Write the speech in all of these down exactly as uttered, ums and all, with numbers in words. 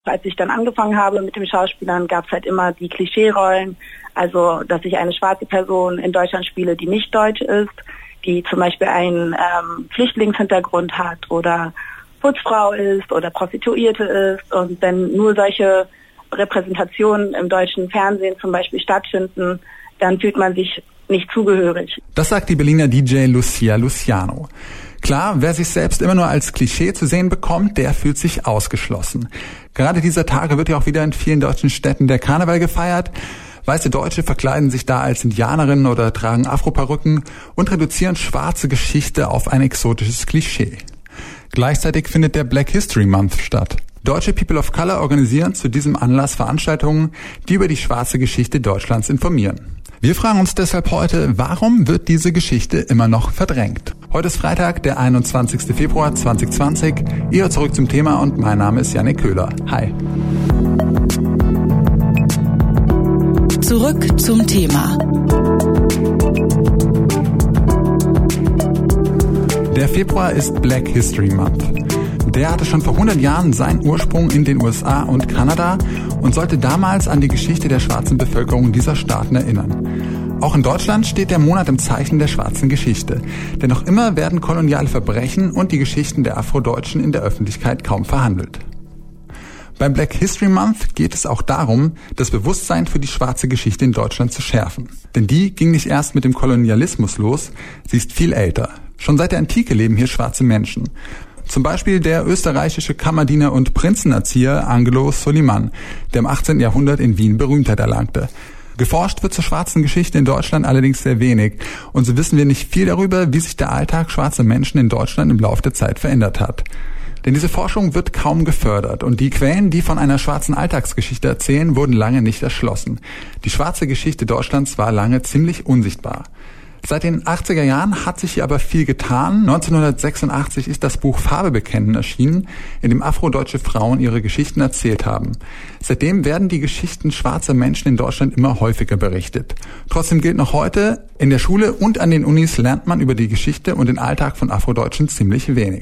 Als ich dann angefangen habe mit dem Schauspielern, gab es halt immer die Klischee-Rollen, also dass ich eine schwarze Person in Deutschland spiele, die nicht deutsch ist, die zum Beispiel einen ähm, Flüchtlingshintergrund hat oder Putzfrau ist oder Prostituierte ist. Und wenn nur solche Repräsentationen im deutschen Fernsehen zum Beispiel stattfinden, dann fühlt man sich nicht zugehörig. Das sagt die Berliner D J Lucia Luciano. Klar, wer sich selbst immer nur als Klischee zu sehen bekommt, der fühlt sich ausgeschlossen. Gerade dieser Tage wird ja auch wieder in vielen deutschen Städten der Karneval gefeiert. Weiße Deutsche verkleiden sich da als Indianerinnen oder tragen Afroperücken und reduzieren schwarze Geschichte auf ein exotisches Klischee. Gleichzeitig findet der Black History Month statt. Deutsche People of Color organisieren zu diesem Anlass Veranstaltungen, die über die schwarze Geschichte Deutschlands informieren. Wir fragen uns deshalb heute, warum wird diese Geschichte immer noch verdrängt? Heute ist Freitag, der einundzwanzigster Februar zweitausendzwanzig. Ihr zurück zum Thema und mein Name ist Jannik Köhler. Hi. Zurück zum Thema. Der Februar ist Black History Month. Der hatte schon vor hundert Jahren seinen Ursprung in den U S A und Kanada und sollte damals an die Geschichte der schwarzen Bevölkerung dieser Staaten erinnern. Auch in Deutschland steht der Monat im Zeichen der schwarzen Geschichte. Denn noch immer werden koloniale Verbrechen und die Geschichten der Afrodeutschen in der Öffentlichkeit kaum verhandelt. Beim Black History Month geht es auch darum, das Bewusstsein für die schwarze Geschichte in Deutschland zu schärfen. Denn die ging nicht erst mit dem Kolonialismus los, sie ist viel älter. Schon seit der Antike leben hier schwarze Menschen. Zum Beispiel der österreichische Kammerdiener und Prinzenerzieher Angelo Soliman, der im achtzehnten Jahrhundert in Wien Berühmtheit erlangte. Geforscht wird zur schwarzen Geschichte in Deutschland allerdings sehr wenig und so wissen wir nicht viel darüber, wie sich der Alltag schwarzer Menschen in Deutschland im Laufe der Zeit verändert hat. Denn diese Forschung wird kaum gefördert und die Quellen, die von einer schwarzen Alltagsgeschichte erzählen, wurden lange nicht erschlossen. Die schwarze Geschichte Deutschlands war lange ziemlich unsichtbar. Seit den achtziger Jahren hat sich hier aber viel getan. neunzehnhundertsechsundachtzig ist das Buch Farbe bekennen erschienen, in dem afrodeutsche Frauen ihre Geschichten erzählt haben. Seitdem werden die Geschichten schwarzer Menschen in Deutschland immer häufiger berichtet. Trotzdem gilt noch heute, in der Schule und an den Unis lernt man über die Geschichte und den Alltag von Afrodeutschen ziemlich wenig.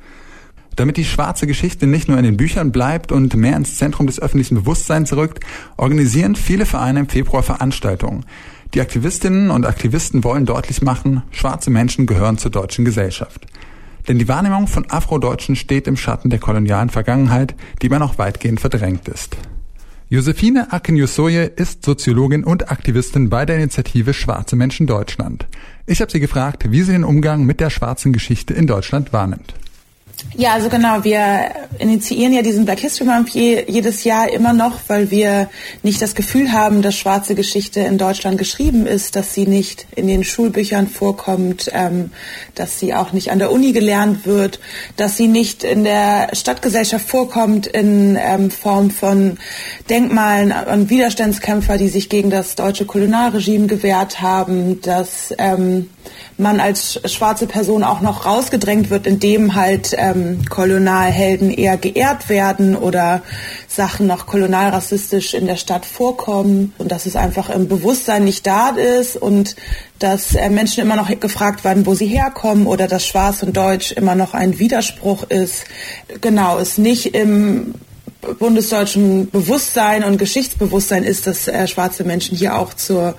Damit die schwarze Geschichte nicht nur in den Büchern bleibt und mehr ins Zentrum des öffentlichen Bewusstseins rückt, organisieren viele Vereine im Februar Veranstaltungen. Die Aktivistinnen und Aktivisten wollen deutlich machen, schwarze Menschen gehören zur deutschen Gesellschaft. Denn die Wahrnehmung von Afrodeutschen steht im Schatten der kolonialen Vergangenheit, die immer noch weitgehend verdrängt ist. Josephine Akinyosoye ist Soziologin und Aktivistin bei der Initiative Schwarze Menschen Deutschland. Ich habe sie gefragt, wie sie den Umgang mit der schwarzen Geschichte in Deutschland wahrnimmt. Ja, also genau, wir initiieren ja diesen Black History Month je, jedes Jahr immer noch, weil wir nicht das Gefühl haben, dass schwarze Geschichte in Deutschland geschrieben ist, dass sie nicht in den Schulbüchern vorkommt, ähm, dass sie auch nicht an der Uni gelernt wird, dass sie nicht in der Stadtgesellschaft vorkommt in ähm, Form von Denkmalen an Widerstandskämpfer, die sich gegen das deutsche Kolonialregime gewehrt haben, dass ähm, man als schwarze Person auch noch rausgedrängt wird, indem halt ähm, Kolonialhelden eher geehrt werden oder Sachen noch kolonialrassistisch in der Stadt vorkommen und dass es einfach im Bewusstsein nicht da ist und dass äh, Menschen immer noch gefragt werden, wo sie herkommen oder dass Schwarz und Deutsch immer noch ein Widerspruch ist. Genau, es nicht im bundesdeutschen Bewusstsein und Geschichtsbewusstsein ist, dass äh, schwarze Menschen hier auch zur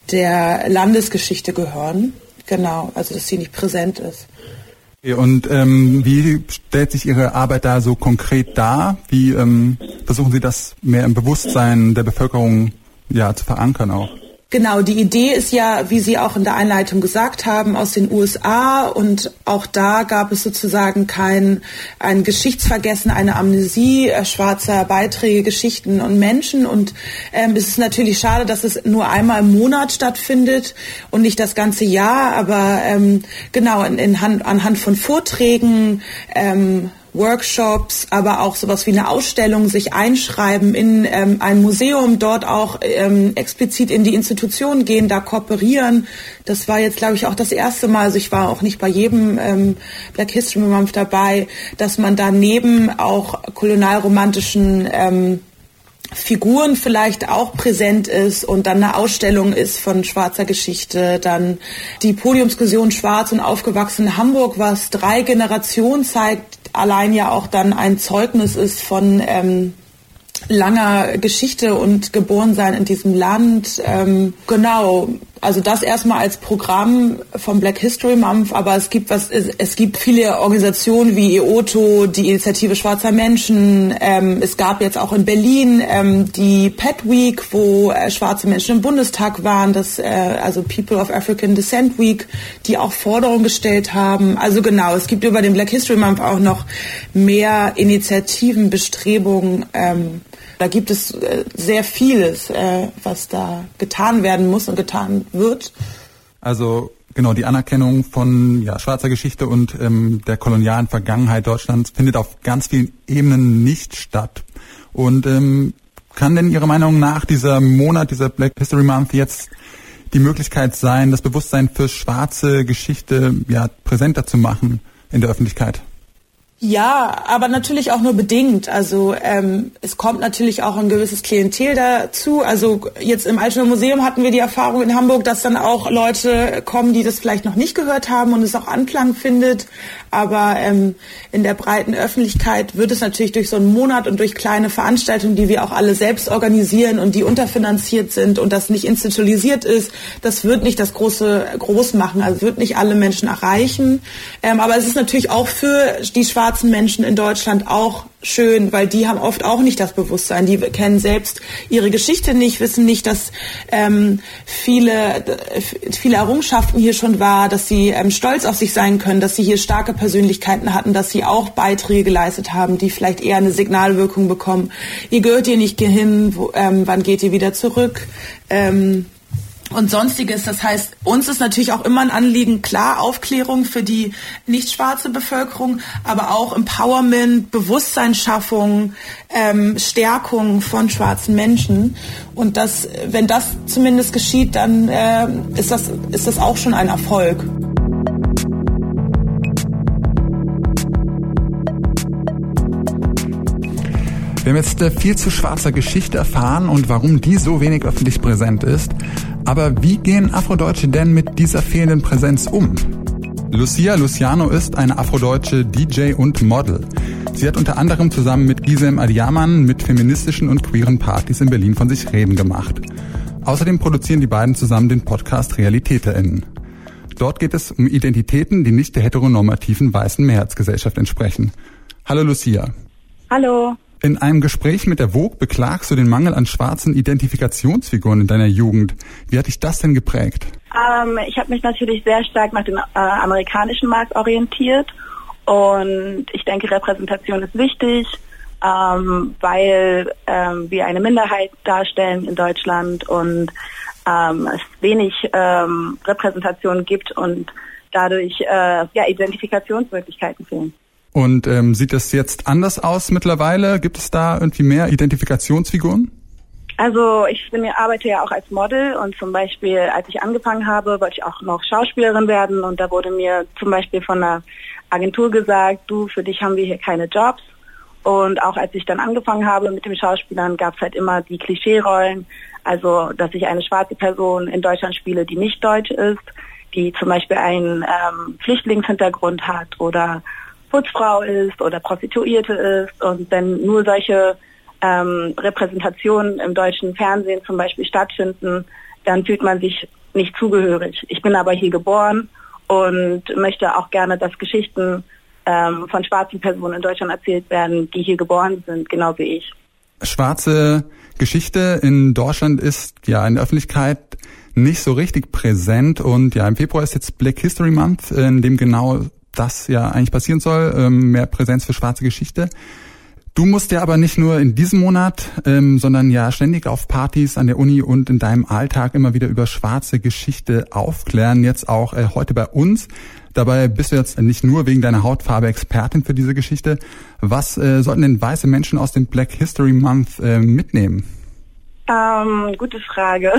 der Landesgeschichte gehören. Genau, also dass sie nicht präsent ist. Und ähm, wie stellt sich Ihre Arbeit da so konkret dar? Wie ähm, versuchen Sie das mehr im Bewusstsein der Bevölkerung ja zu verankern auch? Genau, die Idee ist ja, wie Sie auch in der Einleitung gesagt haben, aus den U S A und auch da gab es sozusagen kein ein Geschichtsvergessen, eine Amnesie äh, schwarzer Beiträge, Geschichten und Menschen und ähm, es ist natürlich schade, dass es nur einmal im Monat stattfindet und nicht das ganze Jahr, aber ähm, genau in, in Hand, anhand von Vorträgen, ähm, Workshops, aber auch sowas wie eine Ausstellung, sich einschreiben in ähm, ein Museum, dort auch ähm, explizit in die Institutionen gehen, da kooperieren. Das war jetzt, glaube ich, auch das erste Mal, also ich war auch nicht bei jedem ähm, Black History Month dabei, dass man daneben auch kolonialromantischen ähm, Figuren vielleicht auch präsent ist und dann eine Ausstellung ist von schwarzer Geschichte, dann die Podiumsdiskussion Schwarz und aufgewachsen in Hamburg, was drei Generationen zeigt, allein ja auch dann ein Zeugnis ist von ähm, langer Geschichte und Geborensein in diesem Land. Ähm, genau. Also das erstmal als Programm vom Black History Month, aber es gibt was, es, es gibt viele Organisationen wie E O T O, die Initiative Schwarzer Menschen. Ähm, es gab jetzt auch in Berlin ähm, die Pet Week, wo äh, schwarze Menschen im Bundestag waren, das äh, also People of African Descent Week, die auch Forderungen gestellt haben. Also genau, es gibt über den Black History Month auch noch mehr Initiativen, Bestrebungen. Ähm, Da gibt es äh, sehr vieles, äh, was da getan werden muss und getan wird. Also genau, die Anerkennung von ja, schwarzer Geschichte und ähm, der kolonialen Vergangenheit Deutschlands findet auf ganz vielen Ebenen nicht statt. Und ähm, kann denn Ihrer Meinung nach dieser Monat, dieser Black History Month jetzt die Möglichkeit sein, das Bewusstsein für schwarze Geschichte ja präsenter zu machen in der Öffentlichkeit? Ja, aber natürlich auch nur bedingt. Also ähm, es kommt natürlich auch ein gewisses Klientel dazu. Also jetzt im Altona Museum hatten wir die Erfahrung in Hamburg, dass dann auch Leute kommen, die das vielleicht noch nicht gehört haben und es auch Anklang findet. Aber ähm, in der breiten Öffentlichkeit wird es natürlich durch so einen Monat und durch kleine Veranstaltungen, die wir auch alle selbst organisieren und die unterfinanziert sind und das nicht institutionalisiert ist, das wird nicht das große Groß machen. Also wird nicht alle Menschen erreichen. Ähm, aber es ist natürlich auch für die schwarzen Menschen in Deutschland auch schön, weil die haben oft auch nicht das Bewusstsein. Die kennen selbst ihre Geschichte nicht, wissen nicht, dass ähm, viele, viele Errungenschaften hier schon war, dass sie ähm, stolz auf sich sein können, dass sie hier starke Persönlichkeiten hatten, dass sie auch Beiträge geleistet haben, die vielleicht eher eine Signalwirkung bekommen. Ihr gehört hier nicht hin, wo, ähm, wann geht ihr wieder zurück? Ähm, und Sonstiges. Das heißt, uns ist natürlich auch immer ein Anliegen, klar, Aufklärung für die nicht schwarze Bevölkerung, aber auch Empowerment, Bewusstseinsschaffung, ähm, Stärkung von schwarzen Menschen. Und das, wenn das zumindest geschieht, dann äh, ist das, ist das auch schon ein Erfolg. Wir haben jetzt viel zu schwarzer Geschichte erfahren und warum die so wenig öffentlich präsent ist. Aber wie gehen Afrodeutsche denn mit dieser fehlenden Präsenz um? Lucia Luciano ist eine afrodeutsche D J und Model. Sie hat unter anderem zusammen mit Gisem Adiyaman mit feministischen und queeren Partys in Berlin von sich reden gemacht. Außerdem produzieren die beiden zusammen den Podcast RealitäterInnen. Dort geht es um Identitäten, die nicht der heteronormativen weißen Mehrheitsgesellschaft entsprechen. Hallo Lucia. Hallo. In einem Gespräch mit der Vogue beklagst du den Mangel an schwarzen Identifikationsfiguren in deiner Jugend. Wie hat dich das denn geprägt? Ähm, ich habe mich natürlich sehr stark nach dem äh, amerikanischen Markt orientiert und ich denke, Repräsentation ist wichtig, ähm, weil ähm, wir eine Minderheit darstellen in Deutschland und ähm, es wenig ähm, Repräsentation gibt und dadurch äh, ja, Identifikationsmöglichkeiten fehlen. Und ähm, sieht das jetzt anders aus mittlerweile? Gibt es da irgendwie mehr Identifikationsfiguren? Also ich bin, arbeite ja auch als Model und zum Beispiel, als ich angefangen habe, wollte ich auch noch Schauspielerin werden und da wurde mir zum Beispiel von einer Agentur gesagt, du, für dich haben wir hier keine Jobs. Und auch als ich dann angefangen habe mit dem Schauspielern, gab es halt immer die Klischeerollen, also dass ich eine schwarze Person in Deutschland spiele, die nicht deutsch ist, die zum Beispiel einen ähm, Flüchtlingshintergrund hat oder Putzfrau ist oder Prostituierte ist und wenn nur solche ähm, Repräsentationen im deutschen Fernsehen zum Beispiel stattfinden, dann fühlt man sich nicht zugehörig. Ich bin aber hier geboren und möchte auch gerne, dass Geschichten ähm, von schwarzen Personen in Deutschland erzählt werden, die hier geboren sind, genau wie ich. Schwarze Geschichte in Deutschland ist ja in der Öffentlichkeit nicht so richtig präsent und ja, im Februar ist jetzt Black History Month, in dem genau das ja eigentlich passieren soll, ähm, mehr Präsenz für schwarze Geschichte. Du musst ja aber nicht nur in diesem Monat, ähm, sondern ja ständig auf Partys an der Uni und in deinem Alltag immer wieder über schwarze Geschichte aufklären, jetzt auch äh, heute bei uns. Dabei bist du jetzt nicht nur wegen deiner Hautfarbe Expertin für diese Geschichte. Was äh, sollten denn weiße Menschen aus dem Black History Month äh, mitnehmen? Ähm, gute Frage.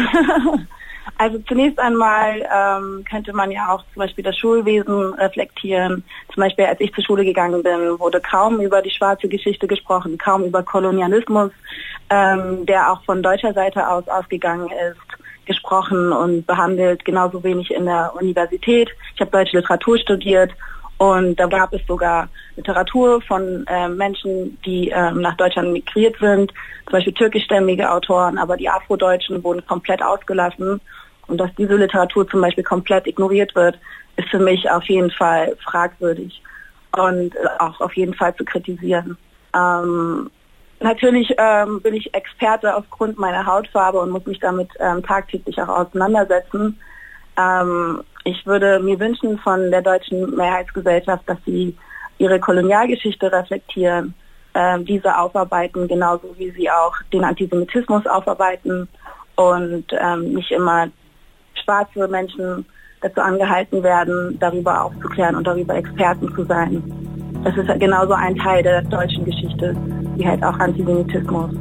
Also zunächst einmal ähm, könnte man ja auch zum Beispiel das Schulwesen reflektieren. Zum Beispiel, als ich zur Schule gegangen bin, wurde kaum über die schwarze Geschichte gesprochen, kaum über Kolonialismus, ähm, der auch von deutscher Seite aus ausgegangen ist, gesprochen und behandelt, genauso wenig in der Universität. Ich habe deutsche Literatur studiert Und da gab es sogar Literatur von äh, Menschen, die äh, nach Deutschland migriert sind, zum Beispiel türkischstämmige Autoren, aber die Afrodeutschen wurden komplett ausgelassen. Und dass diese Literatur zum Beispiel komplett ignoriert wird, ist für mich auf jeden Fall fragwürdig und auch auf jeden Fall zu kritisieren. Ähm, natürlich ähm, bin ich Experte aufgrund meiner Hautfarbe und muss mich damit ähm, tagtäglich auch auseinandersetzen. Ähm, ich würde mir wünschen von der deutschen Mehrheitsgesellschaft, dass sie ihre Kolonialgeschichte reflektieren, äh, diese aufarbeiten, genauso wie sie auch den Antisemitismus aufarbeiten und ähm, nicht immer schwarze Menschen dazu angehalten werden, darüber aufzuklären und darüber Experten zu sein. Das ist genauso ein Teil der deutschen Geschichte, wie halt auch Antisemitismus.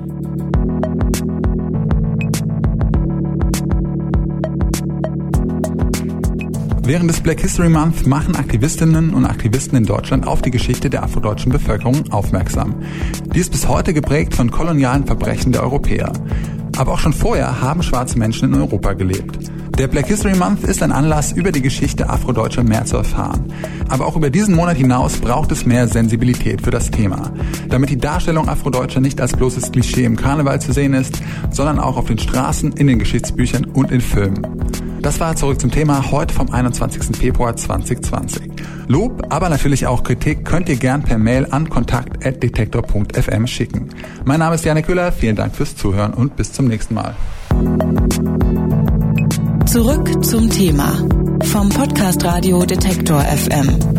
Während des Black History Month machen Aktivistinnen und Aktivisten in Deutschland auf die Geschichte der afrodeutschen Bevölkerung aufmerksam. Die ist bis heute geprägt von kolonialen Verbrechen der Europäer. Aber auch schon vorher haben schwarze Menschen in Europa gelebt. Der Black History Month ist ein Anlass, über die Geschichte Afrodeutscher mehr zu erfahren. Aber auch über diesen Monat hinaus braucht es mehr Sensibilität für das Thema. Damit die Darstellung Afrodeutscher nicht als bloßes Klischee im Karneval zu sehen ist, sondern auch auf den Straßen, in den Geschichtsbüchern und in Filmen. Das war Zurück zum Thema heute vom einundzwanzigsten Februar zweitausendzwanzig. Lob, aber natürlich auch Kritik könnt ihr gern per Mail an kontakt at detektor punkt f m schicken. Mein Name ist Janik Köhler, vielen Dank fürs Zuhören und bis zum nächsten Mal. Zurück zum Thema vom Podcast Radio Detektor F M.